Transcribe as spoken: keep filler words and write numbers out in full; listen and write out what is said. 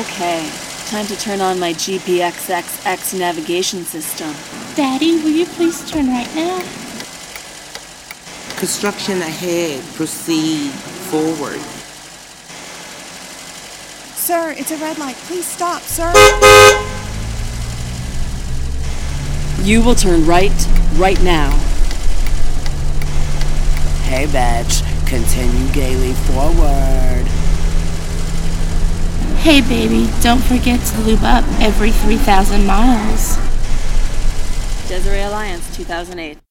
Okay, time to turn on my G P X X X navigation system. Daddy, will you please turn right now? Construction ahead. Proceed forward. Sir, it's a red light. Please stop, sir. You will turn right, right now. Hey, Badge. Continue gaily forward. Hey, baby, don't forget to lube up every three thousand miles. Desiree Alliance, two thousand eight.